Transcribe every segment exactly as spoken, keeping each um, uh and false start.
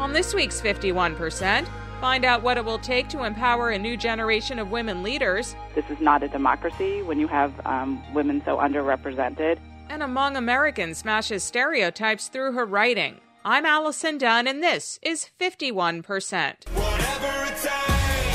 On this week's fifty-one percent, find out what it will take to empower a new generation of women leaders. This is not a democracy when you have um, women so underrepresented. And Among Americans smashes stereotypes through her writing. I'm Allison Dunn, and this is fifty-one percent. Whatever it takes.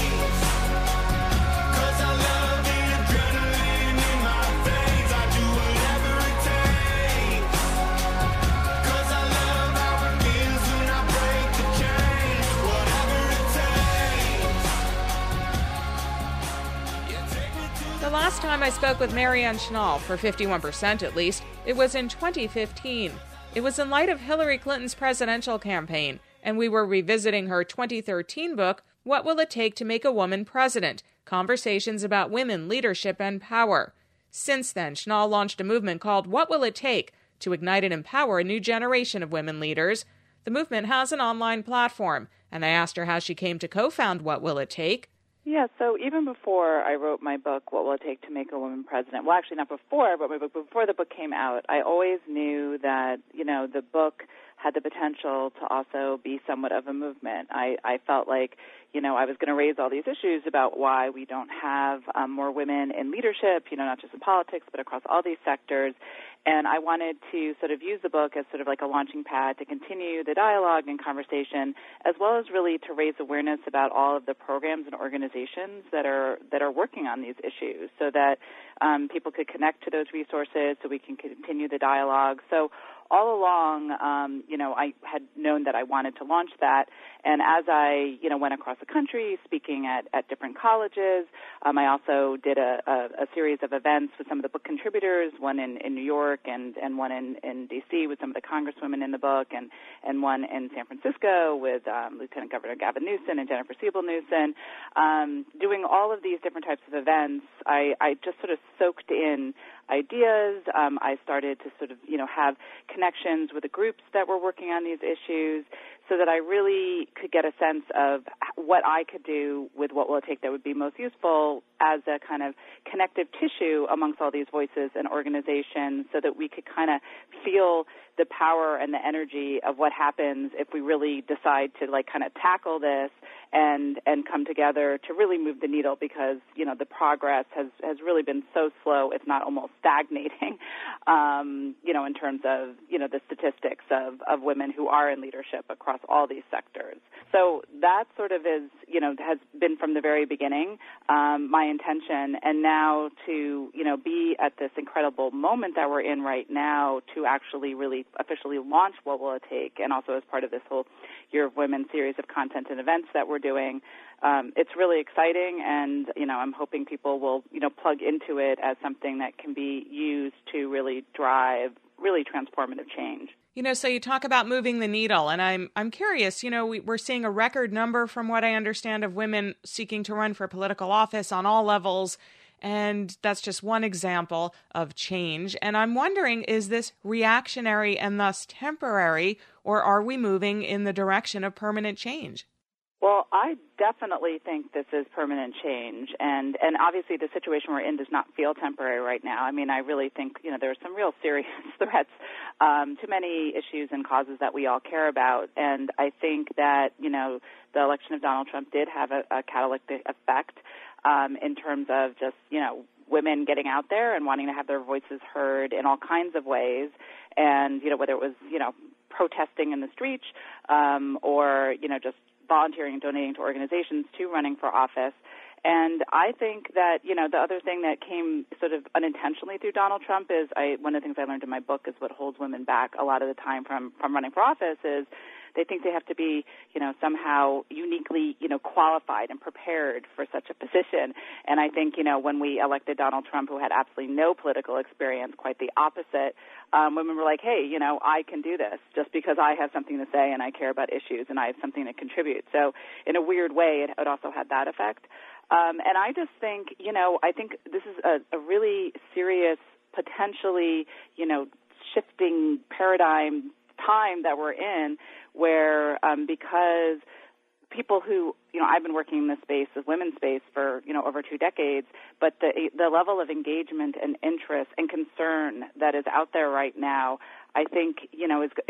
The last time I spoke with Marianne Schnall, for fifty-one percent at least, it was in twenty fifteen. It was in light of Hillary Clinton's presidential campaign, and we were revisiting her twenty thirteen book, What Will It Take to Make a Woman President? Conversations about Women, Leadership, and Power. Since then, Schnall launched a movement called What Will It Take? To ignite and empower a new generation of women leaders. The movement has an online platform, and I asked her how she came to co-found What Will It Take? Yeah, so even before I wrote my book, What Will It Take to Make a Woman President? Well, actually not before, but before the book came out, I always knew that, you know, the book had the potential to also be somewhat of a movement. I, I felt like, you know, I was going to raise all these issues about why we don't have um, more women in leadership, you know, not just in politics, but across all these sectors. And I wanted to sort of use the book as sort of like a launching pad to continue the dialogue and conversation, as well as really to raise awareness about all of the programs and organizations that are that are working on these issues, so that um, people could connect to those resources, so we can continue the dialogue. So all along, um, you know, I had known that I wanted to launch that, and as I, you know, went across the country speaking at, at different colleges, um, I also did a, a, a series of events with some of the book contributors, one in, in New York and, and one in, in D C with some of the congresswomen in the book, and, and one in San Francisco with um, Lieutenant Governor Gavin Newsom and Jennifer Siebel-Newsom. Um, doing all of these different types of events, I, I just sort of soaked in ideas. Um, I started to sort of, you know, have connections with the groups that were working on these issues, so that I really could get a sense of what I could do with What Will It Take that would be most useful as a kind of connective tissue amongst all these voices and organizations, so that we could kind of feel the power and the energy of what happens if we really decide to like kind of tackle this and and come together to really move the needle, because, you know, the progress has, has really been so slow, it's not almost stagnating, um, you know, in terms of, you know, the statistics of, of women who are in leadership across all these sectors. So that sort of is, you know, has been from the very beginning um, my intention, and now to, you know, be at this incredible moment that we're in right now to actually really officially launch What Will It Take, and also as part of this whole Year of Women series of content and events that we're doing. Um, it's really exciting, and, you know, I'm hoping people will, you know, plug into it as something that can be used to really drive really transformative change. You know, so you talk about moving the needle, and I'm I'm curious, you know, we, we're seeing a record number, from what I understand, of women seeking to run for political office on all levels, and that's just one example of change. And I'm wondering, is this reactionary and thus temporary, or are we moving in the direction of permanent change? Well, I definitely think this is permanent change, and, and obviously the situation we're in does not feel temporary right now. I mean, I really think, you know, there are some real serious threats um, to many issues and causes that we all care about, and I think that, you know, the election of Donald Trump did have a, a catalytic effect um, in terms of just, you know, women getting out there and wanting to have their voices heard in all kinds of ways, and, you know, whether it was, you know, protesting in the streets um, or, you know, just volunteering and donating to organizations, to running for office. And I think that, you know, the other thing that came sort of unintentionally through Donald Trump is, I, one of the things I learned in my book is what holds women back a lot of the time from, from running for office is they think they have to be, you know, somehow uniquely, you know, qualified and prepared for such a position. And I think, you know, when we elected Donald Trump, who had absolutely no political experience, quite the opposite, um, women were like, hey, you know, I can do this just because I have something to say and I care about issues and I have something to contribute. So in a weird way, it, it also had that effect. Um, and I just think, you know, I think this is a, a really serious, potentially, you know, shifting paradigm time that we're in, where um, because people who, you know, I've been working in this space, this women's space, for, you know, over two decades, but the the level of engagement and interest and concern that is out there right now, I think, you know, is is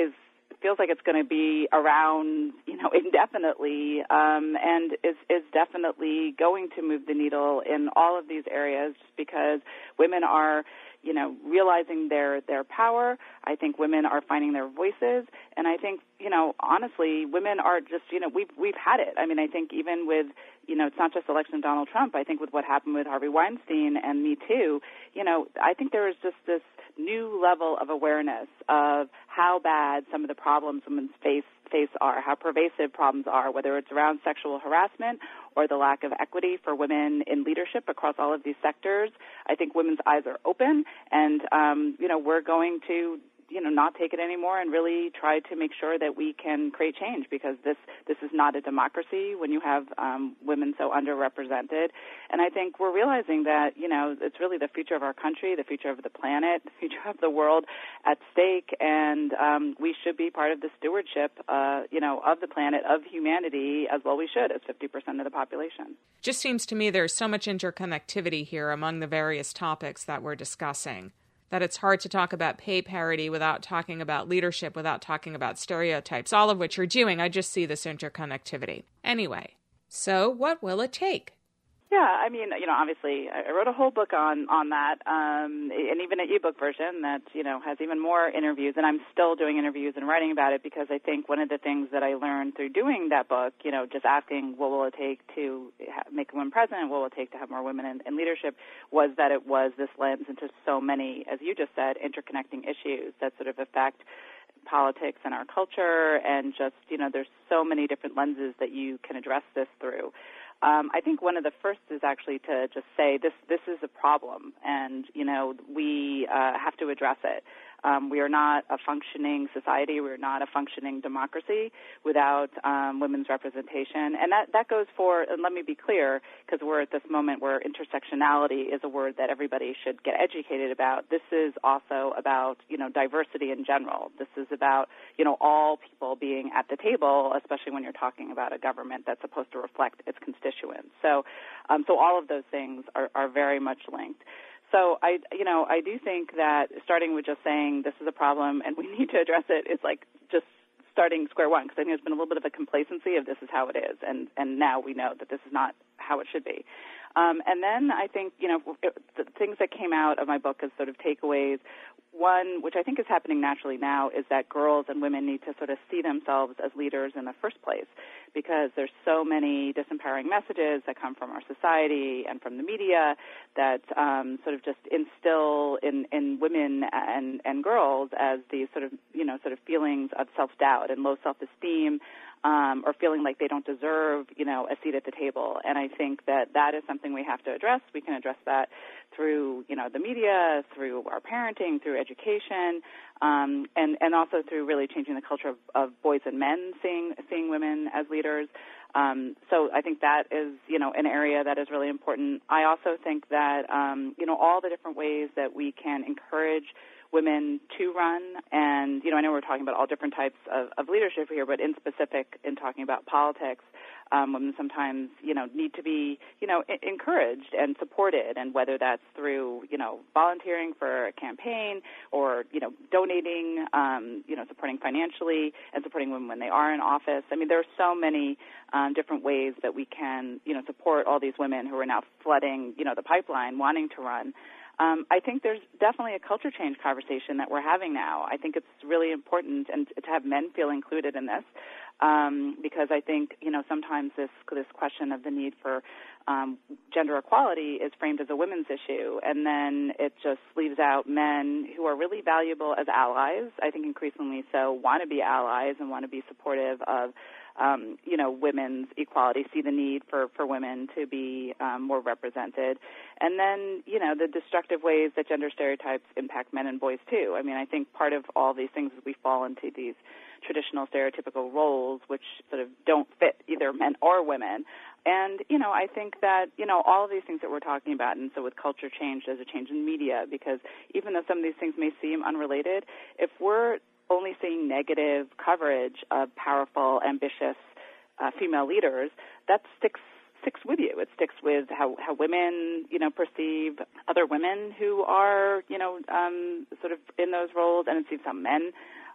feels like it's going to be around, you know, indefinitely, um, and is, is definitely going to move the needle in all of these areas just because women are, you know, realizing their, their power. I think women are finding their voices. And I think, you know, honestly, women are just, you know, we've, we've had it. I mean, I think even with, you know, it's not just the election of Donald Trump. I think with what happened with Harvey Weinstein and Me Too, you know, I think there is just this new level of awareness of how bad some of the problems women face face are, how pervasive problems are, whether it's around sexual harassment or the lack of equity for women in leadership across all of these sectors. I think women's eyes are open, and, um, you know, we're going to, you know, not take it anymore and really try to make sure that we can create change because this, this is not a democracy when you have um, women so underrepresented. And I think we're realizing that, you know, it's really the future of our country, the future of the planet, the future of the world at stake, and um, we should be part of the stewardship, uh, you know, of the planet, of humanity, as well we should, as fifty percent of the population. Just seems to me there's so much interconnectivity here among the various topics that we're discussing, that it's hard to talk about pay parity without talking about leadership, without talking about stereotypes, all of which you're doing. I just see this interconnectivity. Anyway, so what will it take? Yeah, I mean, you know, obviously, I wrote a whole book on, on that, um, and even an ebook version that, you know, has even more interviews, and I'm still doing interviews and writing about it because I think one of the things that I learned through doing that book, you know, just asking what will it take to make a woman president, what will it take to have more women in, in leadership, was that it was this lens into so many, as you just said, interconnecting issues that sort of affect politics and our culture, and just, you know, there's so many different lenses that you can address this through. Um, I think one of the first is actually to just say this this is a problem, and, you know, we uh, have to address it. Um, we are not a functioning society. We are not a functioning democracy without um, women's representation. And that, that goes for, and let me be clear, because we're at this moment where intersectionality is a word that everybody should get educated about. This is also about, you know, diversity in general. This is about, you know, all people being at the table, especially when you're talking about a government that's supposed to reflect its constituents. So, um, so all of those things are, are very much linked. So I, you know, I do think that starting with just saying this is a problem and we need to address it is like just starting square one, because I think there's been a little bit of a complacency of this is how it is, and, and now we know that this is not how it should be. Um, and then I think, you know, it, the things that came out of my book as sort of takeaways, one, which I think is happening naturally now, is that girls and women need to sort of see themselves as leaders in the first place, because there's so many disempowering messages that come from our society and from the media that um, sort of just instill in, in women and, and girls as these sort of, you know, sort of feelings of self-doubt and low self-esteem, Um, or feeling like they don't deserve, you know, a seat at the table. And I think that that is something we have to address. We can address that through, you know, the media, through our parenting, through education, um, and, and also through really changing the culture of, of boys and men seeing seeing women as leaders. Um, so I think that is, you know, an area that is really important. I also think that, um, you know, all the different ways that we can encourage women to run, and, you know, I know we're talking about all different types of, of leadership here, but in specific, in talking about politics, um, women sometimes, you know, need to be, you know, I- encouraged and supported, and whether that's through, you know, volunteering for a campaign or, you know, donating, um, you know, supporting financially and supporting women when they are in office. I mean, there are so many um, different ways that we can, you know, support all these women who are now flooding, you know, the pipeline, wanting to run. Um, I think there's definitely a culture change conversation that we're having now. I think it's really important and to have men feel included in this, um, because I think, you know, sometimes this this question of the need for um, gender equality is framed as a women's issue, and then it just leaves out men who are really valuable as allies. I think increasingly so want to be allies and want to be supportive of Um, you know, women's equality, see the need for, for women to be um, more represented. And then, you know, the destructive ways that gender stereotypes impact men and boys, too. I mean, I think part of all these things is we fall into these traditional stereotypical roles which sort of don't fit either men or women. And, you know, I think that, you know, all of these things that we're talking about, and so with culture change, there's a change in media, because even though some of these things may seem unrelated, if we're only seeing negative coverage of powerful, ambitious uh, female leaders, that sticks sticks with you. It sticks with how, how women, you know, perceive other women who are, you know, um, sort of in those roles, and it sees how men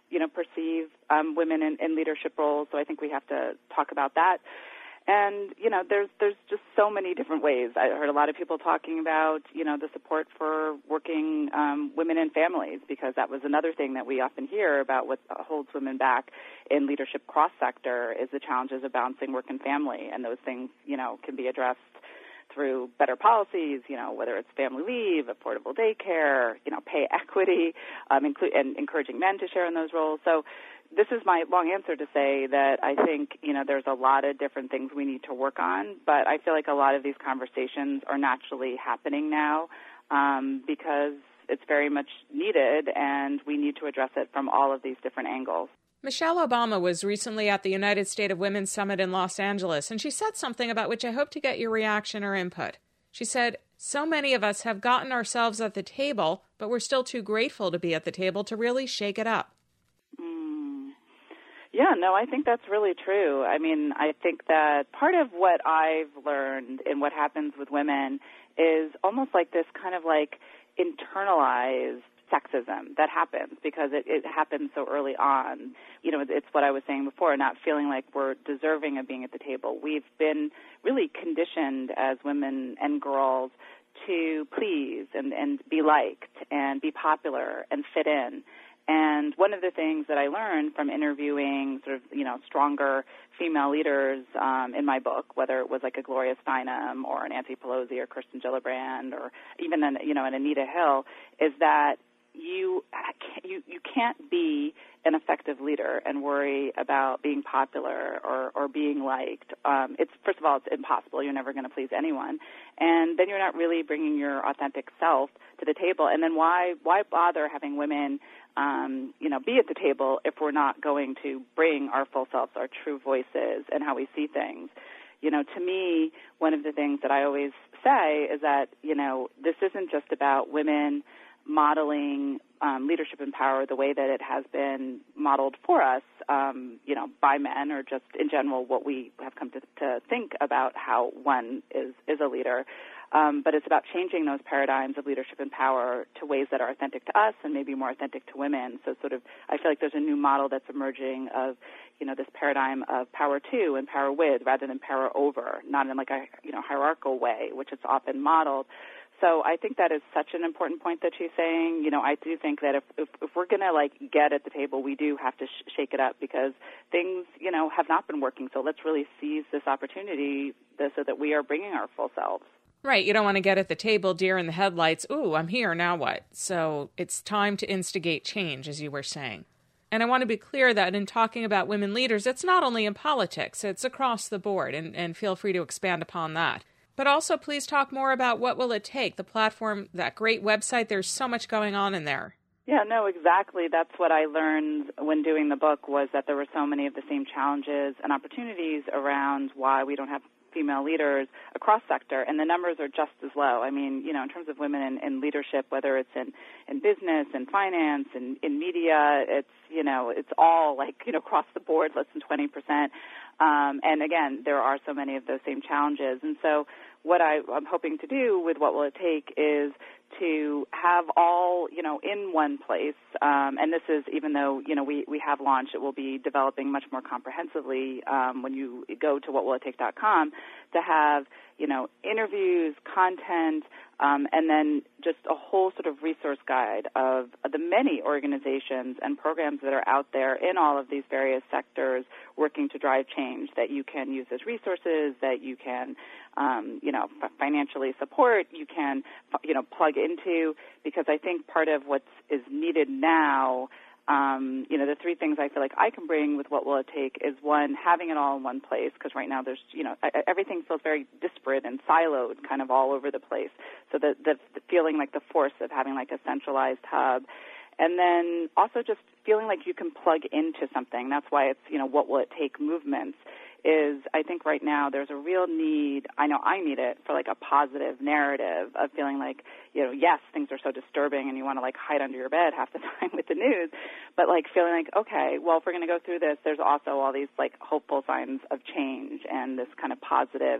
you know, perceive um, women in, in leadership roles. So I think we have to talk about that. And, you know, there's there's just so many different ways. I heard a lot of people talking about, you know, the support for working um, women and families, because that was another thing that we often hear about what holds women back in leadership cross-sector is the challenges of balancing work and family. And those things, you know, can be addressed through better policies, you know, whether it's family leave, affordable daycare, you know, pay equity, um, inclu- and encouraging men to share in those roles. So this is my long answer to say that I think, you know, there's a lot of different things we need to work on, but I feel like a lot of these conversations are naturally happening now um, because it's very much needed, and we need to address it from all of these different angles. Michelle Obama was recently at the United States of Women Summit in Los Angeles, and she said something about which I hope to get your reaction or input. She said, "So many of us have gotten ourselves at the table, but we're still too grateful to be at the table to really shake it up." Yeah, no, I think that's really true. I mean, I think that part of what I've learned in what happens with women is almost like this kind of like internalized sexism that happens because it, it happens so early on. You know, it's what I was saying before, not feeling like we're deserving of being at the table. We've been really conditioned as women and girls to please and, and be liked and be popular and fit in. And one of the things that I learned from interviewing sort of, you know, stronger female leaders um, in my book, whether it was like a Gloria Steinem or an Nancy Pelosi or Kirsten Gillibrand or even, an, you know, an Anita Hill, is that you you you can't be an effective leader and worry about being popular or, or being liked. Um, it's first of all, it's impossible. You're never going to please anyone, and then you're not really bringing your authentic self to the table. And then why why bother having women, um, you know, be at the table if we're not going to bring our full selves, our true voices, and how we see things? You know, to me, one of the things that I always say is that, you know, this isn't just about women modeling um, leadership and power the way that it has been modeled for us, um, you know, by men, or just in general what we have come to, to think about how one is, is a leader. Um, but it's about changing those paradigms of leadership and power to ways that are authentic to us and maybe more authentic to women. So sort of, I feel like there's a new model that's emerging of, you know, this paradigm of power to and power with rather than power over, not in like a, you know, hierarchical way, which it's often modeled. So I think that is such an important point that she's saying. You know, I do think that if if, if we're going to, like, get at the table, we do have to sh- shake it up because things, you know, have not been working. So let's really seize this opportunity so that we are bringing our full selves. Right. You don't want to get at the table, deer in the headlights. Ooh, I'm here. Now what? So it's time to instigate change, as you were saying. And I want to be clear that in talking about women leaders, it's not only in politics, it's across the board. And, and feel free to expand upon that. But also, please talk more about What Will It Take, the platform, that great website. There's so much going on in there. Yeah, no, exactly. That's what I learned when doing the book, was that there were so many of the same challenges and opportunities around why we don't have female leaders across sector, and the numbers are just as low. I mean, you know, in terms of women in, in leadership, whether it's in, in business, in finance, in, in media, it's, you know, it's all like, you know, across the board, less than twenty percent. Um, and again, there are so many of those same challenges. And so what I, I'm hoping to do with What Will It Take is to have all, you know, in one place. Um, and this is, even though, you know, we, we have launched, it will be developing much more comprehensively um, when you go to what will it take dot com, to have, you know, interviews, content, um, and then just a whole sort of resource guide of the many organizations and programs that are out there in all of these various sectors working to drive change that you can use as resources, that you can, um, you know, f- financially support, you can, you know, plug into, because I think part of what is needed now, Um, you know, the three things I feel like I can bring with What Will It Take is, one, having it all in one place, because right now there's, you know, everything feels very disparate and siloed kind of all over the place. So the, the, the feeling like the force of having like a centralized hub. And then also just feeling like you can plug into something. That's why it's, you know, What Will It Take movements. Is I think right now there's a real need, I know I need it, for like a positive narrative of feeling like, you know, yes, things are so disturbing and you want to like hide under your bed half the time with the news, but like feeling like, okay, well, if we're going to go through this, there's also all these like hopeful signs of change and this kind of positive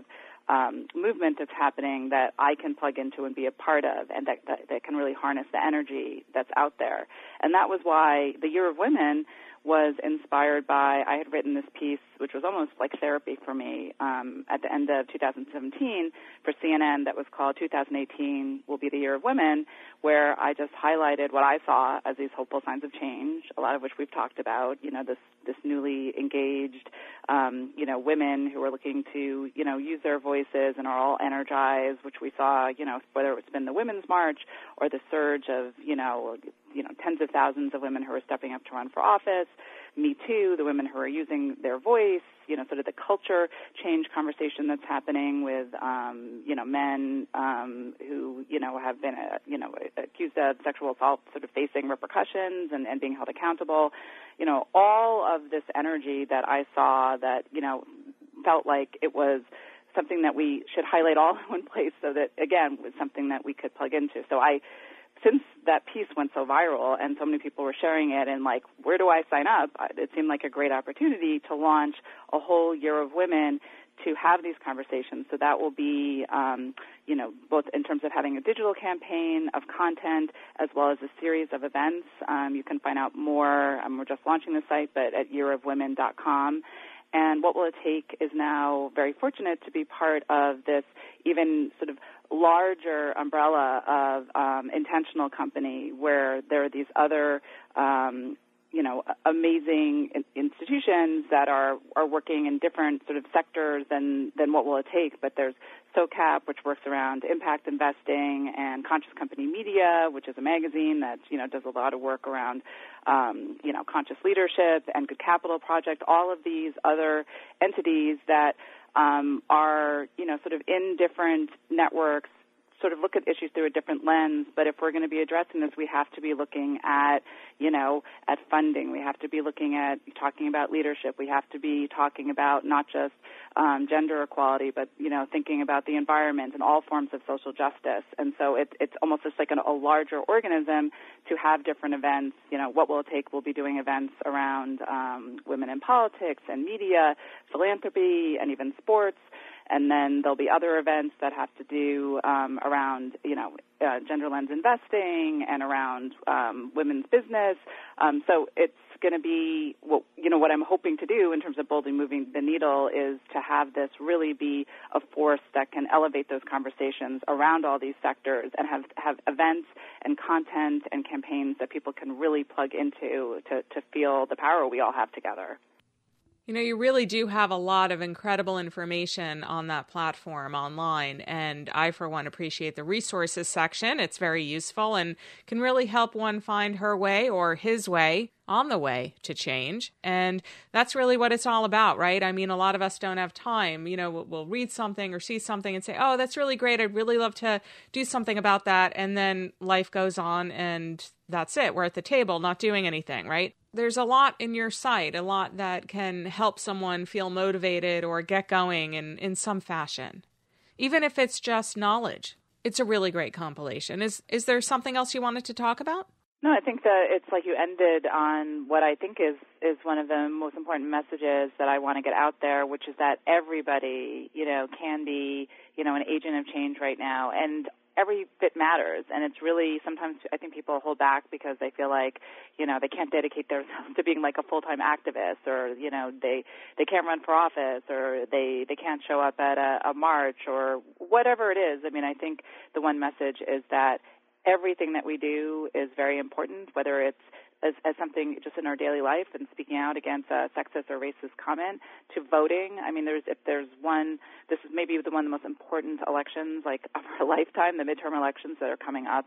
um, movement that's happening that I can plug into and be a part of, and that, that, that can really harness the energy that's out there. And that was why the Year of Women was inspired by, I had written this piece, which was almost like therapy for me, um, at the end of two thousand seventeen for C N N that was called two thousand eighteen Will Be the Year of Women, where I just highlighted what I saw as these hopeful signs of change, a lot of which we've talked about, you know, this, this newly engaged, um, you know, women who are looking to, you know, use their voices and are all energized, which we saw, you know, whether it's been the Women's March or the surge of, you know, you know, tens of thousands of women who are stepping up to run for office, Me Too, the women who are using their voice, you know, sort of the culture change conversation that's happening with, um, you know, men um, who, you know, have been, uh, you know, accused of sexual assault, sort of facing repercussions and, and being held accountable. You know, all of this energy that I saw that, you know, felt like it was something that we should highlight all in one place so that, again, was something that we could plug into. So I, since that piece went so viral and so many people were sharing it and like, where do I sign up? It seemed like a great opportunity to launch a whole Year of Women to have these conversations. So that will be, um, you know, both in terms of having a digital campaign of content as well as a series of events. Um, you can find out more. Um, we're just launching the site, but at year of women dot com. And What Will It Take is now very fortunate to be part of this even sort of larger umbrella of um, intentional company where there are these other, um, you know, amazing in- institutions that are, are working in different sort of sectors than, than What Will It Take. But there's SOCAP, which works around impact investing, and Conscious Company Media, which is a magazine that, you know, does a lot of work around, um, you know, conscious leadership, and Good Capital Project, all of these other entities that um, are, you know, sort of in different networks, sort of look at issues through a different lens. But if we're going to be addressing this, we have to be looking at, you know, at funding. We have to be looking at talking about leadership. We have to be talking about not just um, gender equality, but, you know, thinking about the environment and all forms of social justice. And so it, it's almost just like an, a larger organism to have different events. You know, What Will It Take? We'll be doing events around um, women in politics and media, philanthropy, and even sports. And then there'll be other events that have to do um, around, you know, uh, gender lens investing and around um, women's business. Um, so it's going to be, what, you know, what I'm hoping to do in terms of boldly moving the needle is to have this really be a force that can elevate those conversations around all these sectors and have, have events and content and campaigns that people can really plug into to, to feel the power we all have together. You know, you really do have a lot of incredible information on that platform online, and I, for one, appreciate the resources section. It's very useful and can really help one find her way or his way on the way to change. And that's really what it's all about, right? I mean, a lot of us don't have time. You know, we'll, we'll read something or see something and say, oh, that's really great. I'd really love to do something about that. And then life goes on and that's it. We're at the table not doing anything, right? There's a lot in your site, a lot that can help someone feel motivated or get going in, in some fashion, even if it's just knowledge. It's a really great compilation. Is is there something else you wanted to talk about? No, I think that it's like you ended on what I think is, is one of the most important messages that I want to get out there, which is that everybody, you know, can be, you know, an agent of change right now. And every bit matters, and it's really, sometimes I think people hold back because they feel like, you know, they can't dedicate themselves to being like a full-time activist, or, you know, they, they can't run for office, or they, they can't show up at a, a march, or whatever it is. I mean, I think the one message is that everything that we do is very important, whether it's As, as something just in our daily life and speaking out against a sexist or racist comment, to voting. I mean, there's if there's one, this is maybe the one of the most important elections like of our lifetime, the midterm elections that are coming up,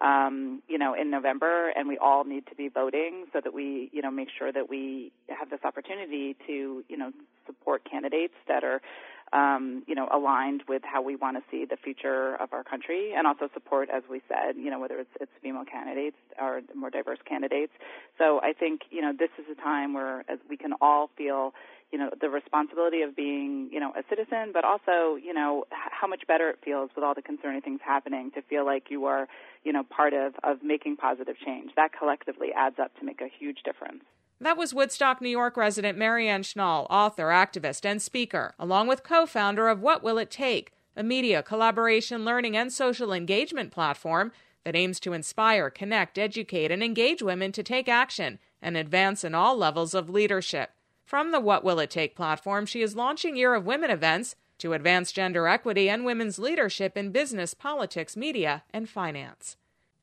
um, you know, in November, and we all need to be voting so that we, you know, make sure that we have this opportunity to, you know, support candidates that are, um, you know, aligned with how we want to see the future of our country, and also support, as we said, you know, whether it's, it's female candidates or more diverse candidates. So I think, you know, this is a time where as we can all feel, you know, the responsibility of being, you know, a citizen, but also, you know, how much better it feels with all the concerning things happening to feel like you are, you know, part of, of making positive change. That collectively adds up to make a huge difference. That was Woodstock, New York resident Marianne Schnall, author, activist, and speaker, along with co-founder of What Will It Take, a media, collaboration, learning, and social engagement platform that aims to inspire, connect, educate, and engage women to take action and advance in all levels of leadership. From the What Will It Take platform, she is launching Year of Women events to advance gender equity and women's leadership in business, politics, media, and finance.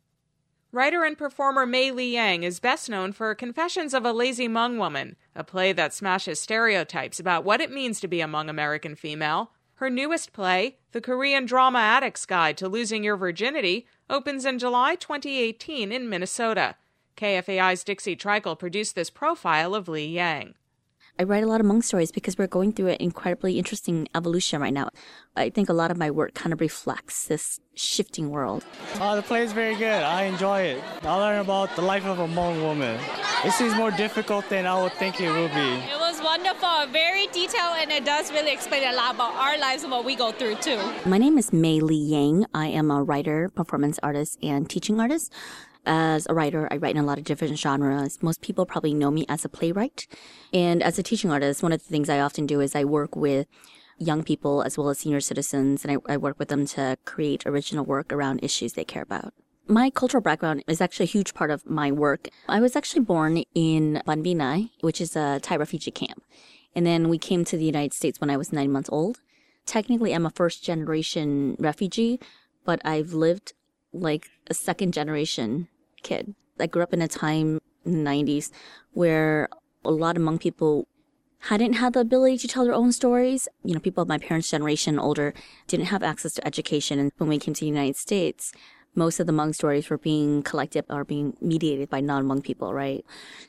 Writer and performer Mei Li Yang is best known for Confessions of a Lazy Hmong Woman, a play that smashes stereotypes about what it means to be a Hmong American female. Her newest play, The Korean Drama Addict's Guide to Losing Your Virginity, opens in July twenty eighteen in Minnesota. K F A I's Dixie Trickle produced this profile of Li Yang. I write a lot of Hmong stories because we're going through an incredibly interesting evolution right now. I think a lot of my work kind of reflects this shifting world. Uh, the play is very good. I enjoy it. I learn about the life of a Hmong woman. It seems more difficult than I would think it would be. It was wonderful, very detailed, and it does really explain a lot about our lives and what we go through too. My name is Mei Li Yang. I am a writer, performance artist, and teaching artist. As a writer, I write in a lot of different genres. Most people probably know me as a playwright. And as a teaching artist, one of the things I often do is I work with young people as well as senior citizens, and I, I work with them to create original work around issues they care about. My cultural background is actually a huge part of my work. I was actually born in Ban Binai, which is a Thai refugee camp. And then we came to the United States when I was nine months old. Technically, I'm a first-generation refugee, but I've lived like a second-generation kid. I grew up in a time in the nineties where a lot of Hmong people hadn't had the ability to tell their own stories. You know, people of my parents' generation, older, didn't have access to education. And when we came to the United States, most of the Hmong stories were being collected or being mediated by non-Hmong people, right?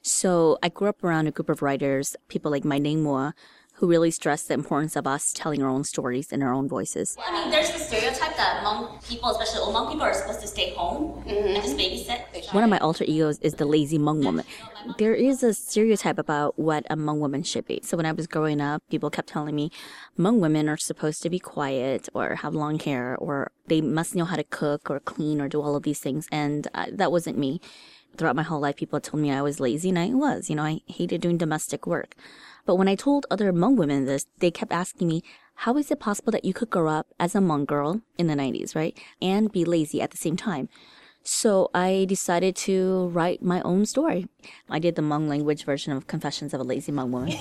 So I grew up around a group of writers, people like Mai Neng Mua, who really stressed the importance of us telling our own stories in our own voices. I mean, there's the stereotype that Hmong people, especially old Hmong people, are supposed to stay home mm-hmm. and just babysit. One of my alter egos is the lazy Hmong woman. There is a stereotype about what a Hmong woman should be. So when I was growing up, people kept telling me Hmong women are supposed to be quiet or have long hair or they must know how to cook or clean or do all of these things. And uh, that wasn't me. Throughout my whole life, people told me I was lazy, and I was. You know, I hated doing domestic work. But when I told other Hmong women this, they kept asking me, how is it possible that you could grow up as a Hmong girl in the nineties, right, and be lazy at the same time? So I decided to write my own story. I did the Hmong language version of Confessions of a Lazy Hmong Woman.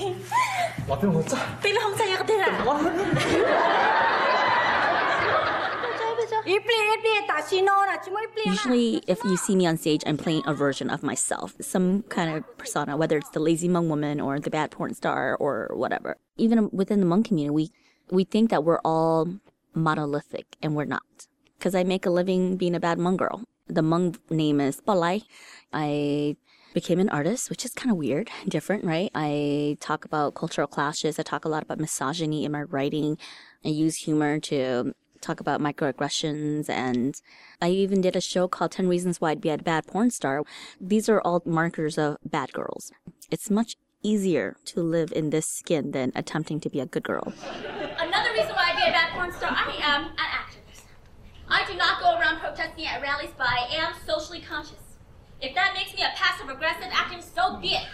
Usually, if you see me on stage, I'm playing a version of myself, some kind of persona, whether it's the lazy Hmong woman or the bad porn star or whatever. Even within the Hmong community, we, we think that we're all monolithic, and we're not. Because I make a living being a bad Hmong girl. The Hmong name is Palai. I became an artist, which is kind of weird, different, right? I talk about cultural clashes. I talk a lot about misogyny in my writing. I use humor to talk about microaggressions, and I even did a show called ten Reasons Why I'd Be a Bad Porn Star. These are all markers of bad girls. It's much easier to live in this skin than attempting to be a good girl. Another reason why I'd be a bad porn star, I am an activist. I do not go around protesting at rallies, but I am socially conscious. If that makes me a passive-aggressive activist, so be it.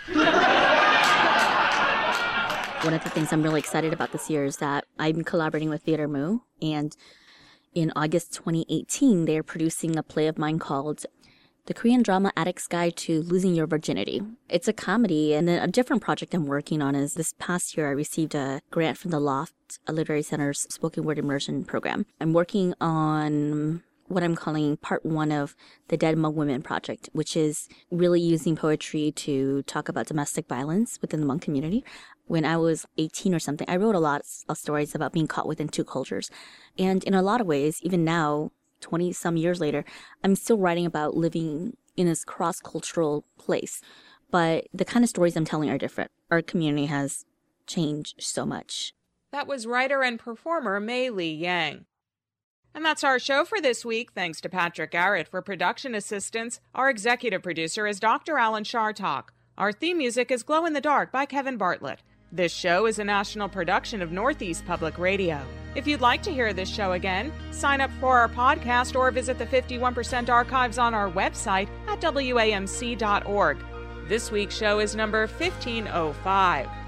One of the things I'm really excited about this year is that I'm collaborating with Theater Moo, and in August twenty eighteen, they're producing a play of mine called The Korean Drama Addict's Guide to Losing Your Virginity. It's a comedy, and then a different project I'm working on is this past year I received a grant from the Loft, a literary center's spoken word immersion program. I'm working on what I'm calling part one of the Dead Hmong Women project, which is really using poetry to talk about domestic violence within the Hmong community. When I was eighteen or something, I wrote a lot of stories about being caught within two cultures. And in a lot of ways, even now, twenty some years later, I'm still writing about living in this cross-cultural place. But the kind of stories I'm telling are different. Our community has changed so much. That was writer and performer Mei Li Yang. And that's our show for this week. Thanks to Patrick Garrett for production assistance. Our executive producer is Doctor Alan Shartok. Our theme music is Glow in the Dark by Kevin Bartlett. This show is a national production of Northeast Public Radio. If you'd like to hear this show again, sign up for our podcast or visit the fifty-one percent archives on our website at W A M C dot org. This week's show is number fifteen oh five.